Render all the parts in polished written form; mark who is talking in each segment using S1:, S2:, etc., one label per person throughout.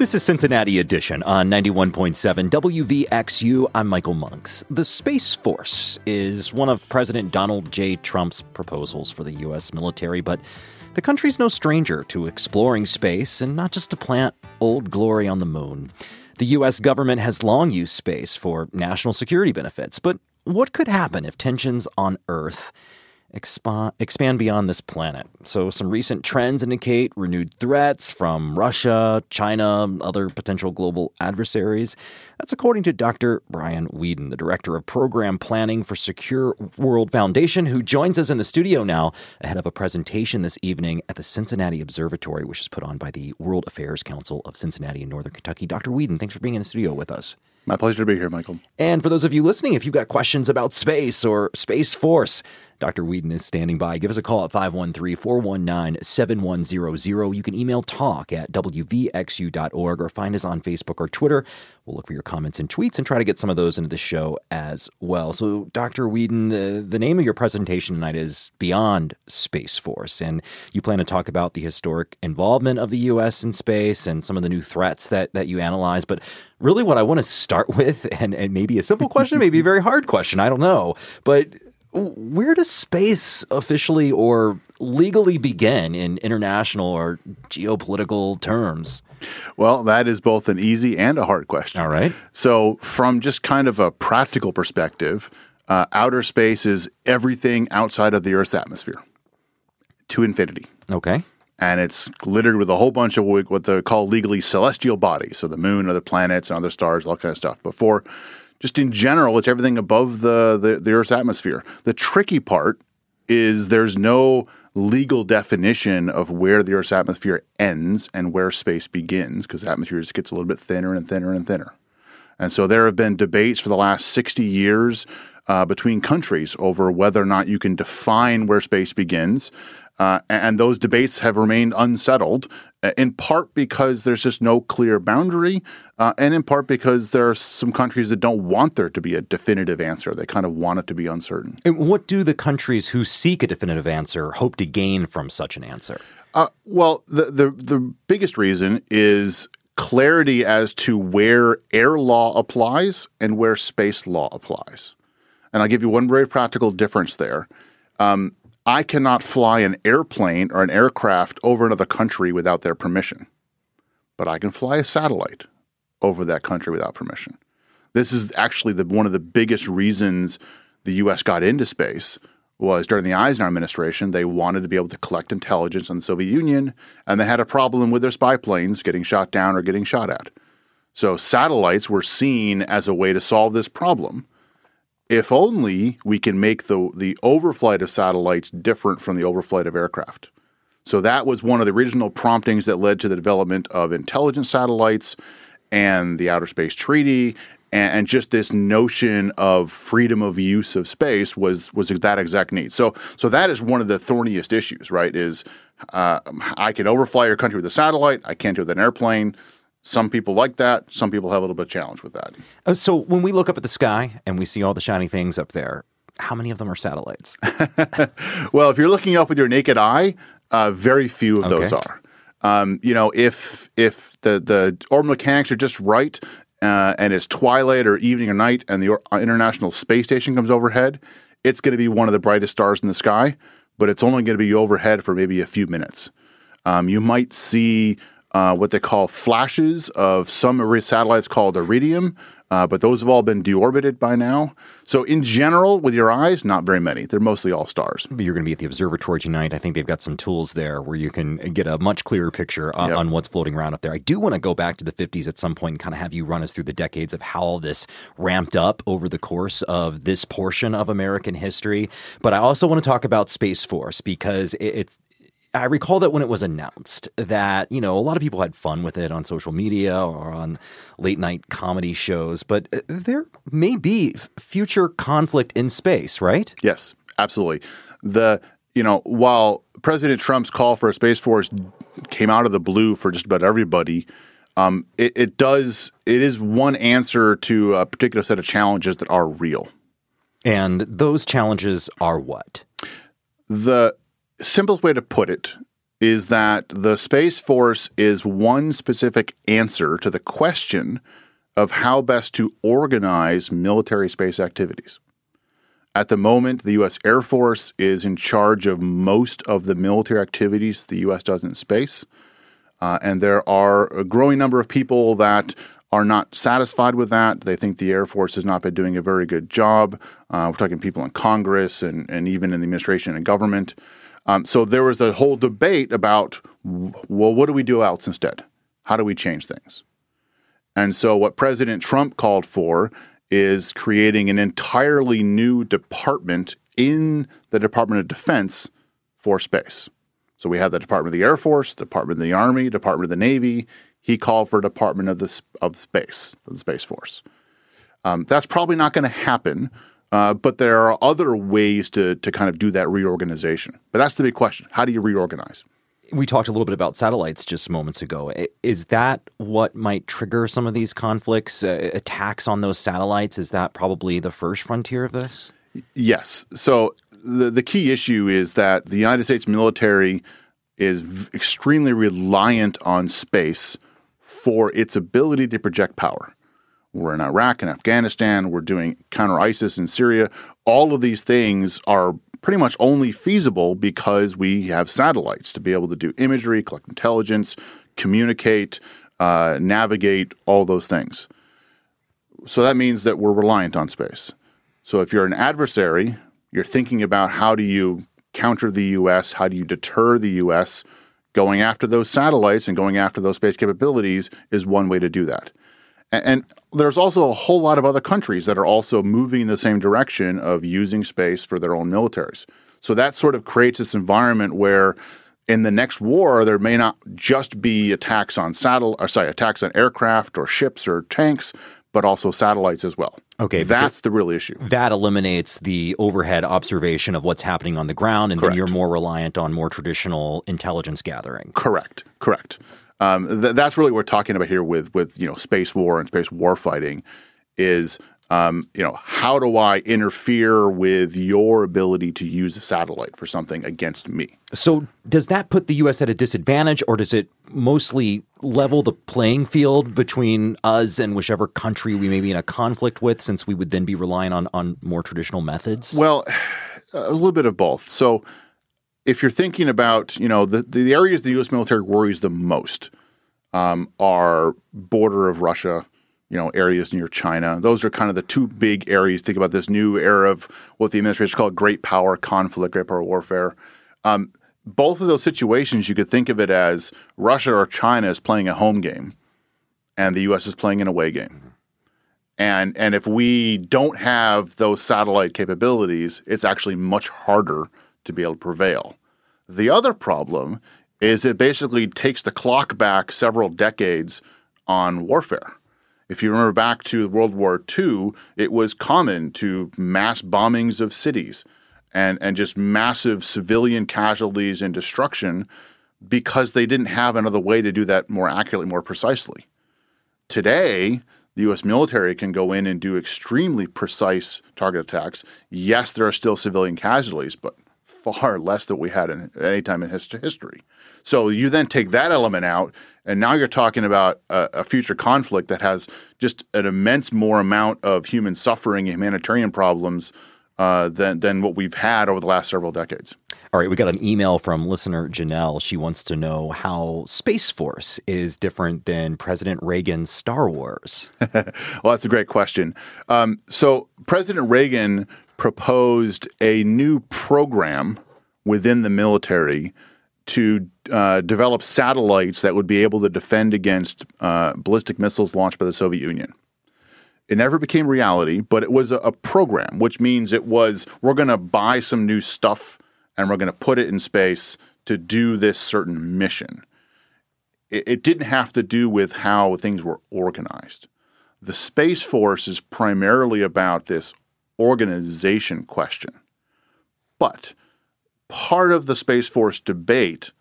S1: This is Cincinnati Edition on 91.7 WVXU. I'm Michael Monks. The Space Force is one of President Donald J. Trump's proposals for the U.S. military, but the country's no stranger to exploring space and not just to plant Old Glory on the moon. The U.S. government has long used space for national security benefits, but what could happen if tensions on Earth expand beyond this planet? So some recent trends indicate renewed threats from Russia, China, other potential global adversaries. That's according to Dr. Brian Whedon, the Director of Program Planning for Secure World Foundation, who joins us in the studio now ahead of a presentation this evening at the Cincinnati Observatory, which is put on by the World Affairs Council of Cincinnati and Northern Kentucky. Dr. Whedon, thanks for being in the studio with us.
S2: My pleasure to be here, Michael.
S1: And for those of you listening, if you've got questions about space or Space Force, Dr. Whedon is standing by. Give us a call at 513-419-7100. You can email talk@wvxu.org or find us on Facebook or Twitter. We'll look for your comments and tweets and try to get some of those into the show as well. So, Dr. Whedon, the name of your presentation tonight is Beyond Space Force, and you plan to talk about the historic involvement of the U.S. in space and some of the new threats that you analyze. But really what I want to start with, and maybe a simple question, maybe a very hard question, I don't know, but where does space officially or legally begin in international or geopolitical terms?
S2: Well, that is both an easy and a hard question.
S1: All right.
S2: So from just kind of a practical perspective, outer space is everything outside of the Earth's atmosphere to infinity.
S1: Okay.
S2: And it's littered with a whole bunch of what they call legally celestial bodies. So the moon, other planets, and other stars, all kind of stuff. Before, just in general, it's everything above the Earth's atmosphere. The tricky part is there's no legal definition of where the Earth's atmosphere ends and where space begins, because the atmosphere just gets a little bit thinner and thinner and thinner. And so there have been debates for the last 60 years between countries over whether or not you can define where space begins. And those debates have remained unsettled, in part because there's just no clear boundary, and in part because there are some countries that don't want there to be a definitive answer. They kind of want it to be uncertain.
S1: And what do the countries who seek a definitive answer hope to gain from such an answer?
S2: Well, the biggest reason is clarity as to where air law applies and where space law applies. And I'll give you one very practical difference there. I cannot fly an airplane or an aircraft over another country without their permission, but I can fly a satellite over that country without permission. This is actually one of the biggest reasons the U.S. got into space was during the Eisenhower administration. They wanted to be able to collect intelligence on the Soviet Union, and they had a problem with their spy planes getting shot down or getting shot at. So satellites were seen as a way to solve this problem. If only we can make the overflight of satellites different from the overflight of aircraft. So that was one of the original promptings that led to the development of intelligence satellites and the Outer Space Treaty, and just this notion of freedom of use of space was that exact need. So that is one of the thorniest issues, right? Is I can overfly your country with a satellite, I can't do it with an airplane. Some people like that. Some people have a little bit of challenge with that.
S1: So when we look up at the sky and we see all the shiny things up there, how many of them are satellites?
S2: Well, if you're looking up with your naked eye, very few of those are. If the orbital mechanics are just right and it's twilight or evening or night and the International Space Station comes overhead, it's going to be one of the brightest stars in the sky, but it's only going to be overhead for maybe a few minutes. You might see what they call flashes of some satellites called iridium, but those have all been deorbited by now. So in general, with your eyes, not very many. They're mostly all stars.
S1: You're going to be at the observatory tonight. I think they've got some tools there where you can get a much clearer picture on what's floating around up there. I do want to go back to the 50s at some point and kind of have you run us through the decades of how all this ramped up over the course of this portion of American history. But I also want to talk about Space Force because I recall that when it was announced that, a lot of people had fun with it on social media or on late night comedy shows, but there may be future conflict in space, right?
S2: Yes, absolutely. While President Trump's call for a Space Force came out of the blue for just about everybody, it is one answer to a particular set of challenges that are real.
S1: And those challenges are what?
S2: The simplest way to put it is that the Space Force is one specific answer to the question of how best to organize military space activities. At the moment, the U.S. Air Force is in charge of most of the military activities the U.S. does in space. And there are a growing number of people that are not satisfied with that. They think the Air Force has not been doing a very good job. We're talking people in Congress and even in the administration and government. So there was a whole debate about, well, what do we do else instead? How do we change things? And so what President Trump called for is creating an entirely new department in the Department of Defense for space. So we have the Department of the Air Force, Department of the Army, Department of the Navy. He called for a Department of the Space Force. That's probably not going to happen, but there are other ways to kind of do that reorganization. But that's the big question. How do you reorganize?
S1: We talked a little bit about satellites just moments ago. Is that what might trigger some of these conflicts, attacks on those satellites? Is that probably the first frontier of this?
S2: Yes. So the key issue is that the United States military is extremely reliant on space for its ability to project power. We're in Iraq and Afghanistan. We're doing counter ISIS in Syria. All of these things are pretty much only feasible because we have satellites to be able to do imagery, collect intelligence, communicate, navigate, all those things. So that means that we're reliant on space. So if you're an adversary, you're thinking about how do you counter the U.S., how do you deter the U.S., going after those satellites and going after those space capabilities is one way to do that. And there's also a whole lot of other countries that are also moving in the same direction of using space for their own militaries. So that sort of creates this environment where in the next war, there may not just be attacks on attacks on aircraft or ships or tanks, but also satellites as well.
S1: Okay.
S2: That's the real issue.
S1: That eliminates the overhead observation of what's happening on the ground, and
S2: Correct.
S1: Then you're more reliant on more traditional intelligence gathering.
S2: Correct. That's really what we're talking about here with space war and space war fighting is, how do I interfere with your ability to use a satellite for something against me?
S1: So does that put the U.S. at a disadvantage, or does it mostly level the playing field between us and whichever country we may be in a conflict with, since we would then be relying on more traditional methods?
S2: Well, a little bit of both. So if you're thinking about, the areas the U.S. military worries the most are border of Russia, areas near China. Those are kind of the two big areas. Think about this new era of what the administration called great power conflict, great power warfare. Both of those situations, you could think of it as Russia or China is playing a home game and the U.S. is playing an away game. And if we don't have those satellite capabilities, it's actually much harder to be able to prevail. The other problem is it basically takes the clock back several decades on warfare. If you remember back to World War II, it was common to mass bombings of cities and just massive civilian casualties and destruction because they didn't have another way to do that more accurately, more precisely. Today, the U.S. military can go in and do extremely precise target attacks. Yes, there are still civilian casualties, but far less than we had in any time in history. So you then take that element out, and now you're talking about a future conflict that has just an immense more amount of human suffering and humanitarian problems than what we've had over the last several decades.
S1: All right, we got an email from listener Janelle. She wants to know how Space Force is different than President Reagan's Star Wars.
S2: Well, that's a great question. So President Reagan proposed a new program within the military to develop satellites that would be able to defend against ballistic missiles launched by the Soviet Union. It never became reality, but it was a program, which means it was, we're going to buy some new stuff and we're going to put it in space to do this certain mission. It didn't have to do with how things were organized. The Space Force is primarily about this organization question. But part of the Space Force debate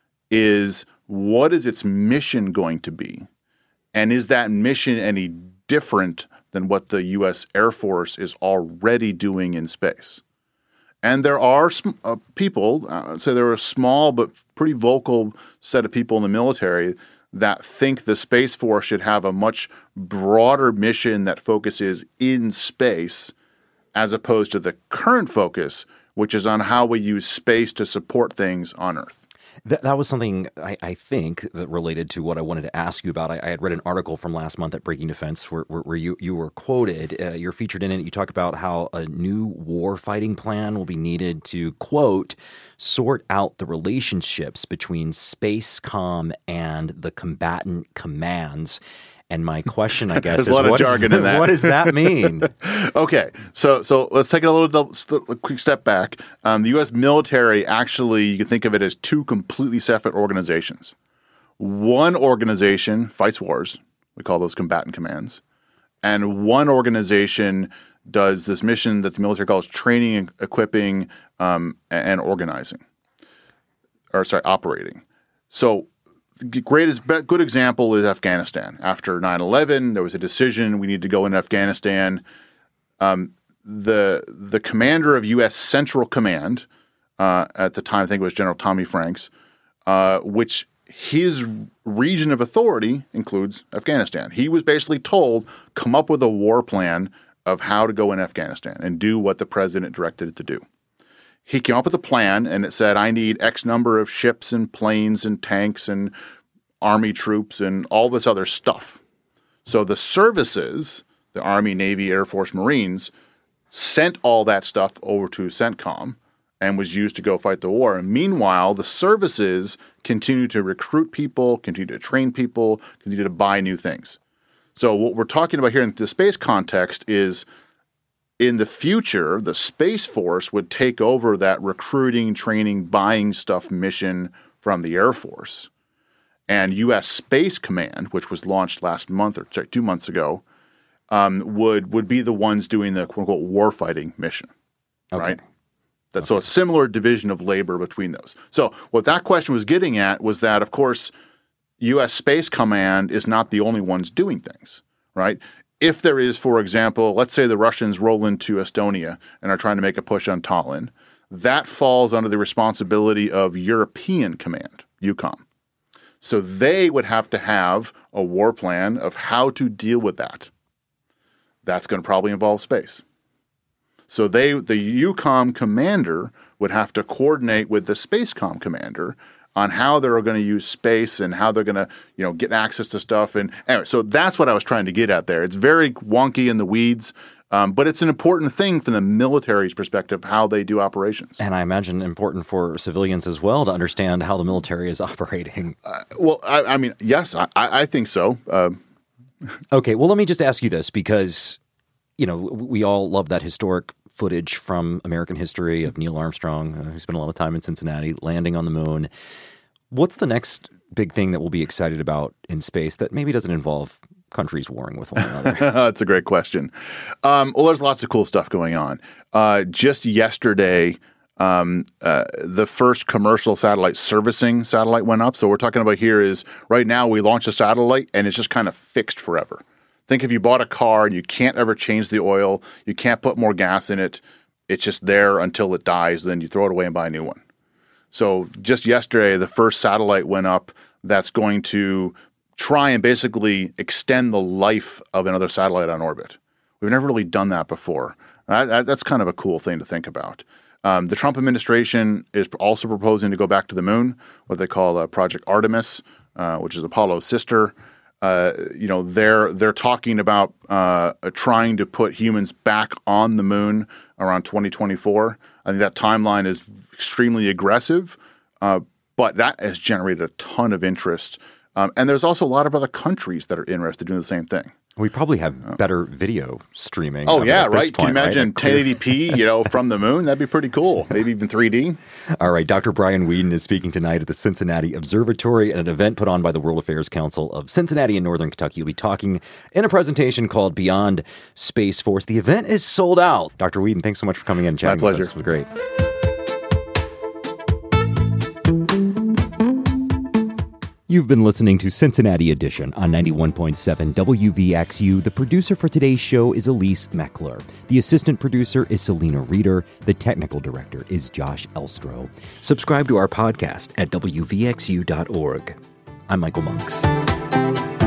S2: is, what is its mission going to be? And is that mission any different than what the U.S. Air Force is already doing in space? And there are people, so there are small but pretty vocal set of people in the military that think the Space Force should have a much broader mission that focuses in space as opposed to the current focus, which is on how we use space to support things on Earth.
S1: That was something I think that related to what I wanted to ask you about. I had read an article from last month at Breaking Defense where you were quoted. You're featured in it. You talk about how a new war fighting plan will be needed to, quote, sort out the relationships between space comm and the combatant commands. And my question, I guess,
S2: is what does
S1: that mean?
S2: Okay, so let's take a quick step back. The U.S. military, actually, you can think of it as two completely separate organizations. One organization fights wars. We call those combatant commands. And one organization does this mission that the military calls training, equipping, and organizing. Operating. So the good example is Afghanistan. After 9/11, there was a decision we need to go into Afghanistan. The commander of U.S. Central Command at the time, I think it was General Tommy Franks, which his region of authority includes Afghanistan. He was basically told, come up with a war plan of how to go in Afghanistan and do what the president directed it to do. He came up with a plan, and it said, I need X number of ships and planes and tanks and Army troops and all this other stuff. So the services, the Army, Navy, Air Force, Marines, sent all that stuff over to CENTCOM and was used to go fight the war. And meanwhile, the services continue to recruit people, continue to train people, continue to buy new things. So what we're talking about here in the space context is, in the future, the Space Force would take over that recruiting, training, buying stuff mission from the Air Force. And U.S. Space Command, which was launched last month, 2 months ago, would be the ones doing the quote-unquote warfighting mission, right? So a similar division of labor between those. So what that question was getting at was that, of course, U.S. Space Command is not the only ones doing things, right? If there is, for example, let's say the Russians roll into Estonia and are trying to make a push on Tallinn, that falls under the responsibility of European Command, EUCOM. So they would have to have a war plan of how to deal with that. That's going to probably involve space. So the EUCOM commander would have to coordinate with the SpaceCom commander on how they're going to use space and how they're going to, get access to stuff. And anyway, so that's what I was trying to get at there. It's very wonky in the weeds, but it's an important thing from the military's perspective, how they do operations.
S1: And I imagine important for civilians as well to understand how the military is operating.
S2: Yes, I think so.
S1: Okay, well, let me just ask you this because, we all love that historic footage from American history of Neil Armstrong, who spent a lot of time in Cincinnati, landing on the moon. What's the next big thing that we'll be excited about in space that maybe doesn't involve countries warring with one another?
S2: That's a great question. Well, there's lots of cool stuff going on. Just yesterday, the first commercial servicing satellite went up. So what we're talking about here is right now we launch a satellite and it's just kind of fixed forever. Think if you bought a car and you can't ever change the oil, you can't put more gas in it, it's just there until it dies, then you throw it away and buy a new one. So just yesterday, the first satellite went up that's going to try and basically extend the life of another satellite on orbit. We've never really done that before. That's kind of a cool thing to think about. The Trump administration is also proposing to go back to the moon, what they call Project Artemis, which is Apollo's sister. They're talking about trying to put humans back on the moon around 2024. I think that timeline is extremely aggressive, but that has generated a ton of interest. And there's also a lot of other countries that are interested in doing the same thing.
S1: We probably have better video streaming.
S2: Oh, yeah, right? Can you imagine 1080p, from the moon? That'd be pretty cool. Maybe even 3D.
S1: All right. Dr. Brian Weeden is speaking tonight at the Cincinnati Observatory at an event put on by the World Affairs Council of Cincinnati in Northern Kentucky. He'll be talking in a presentation called Beyond Space Force. The event is sold out. Dr. Weeden, thanks so much for coming in and chatting with us. It was great. You've been listening to Cincinnati Edition on 91.7 WVXU. The producer for today's show is Elise Meckler. The assistant producer is Selena Reeder. The technical director is Josh Elstro. Subscribe to our podcast at WVXU.org. I'm Michael Monks.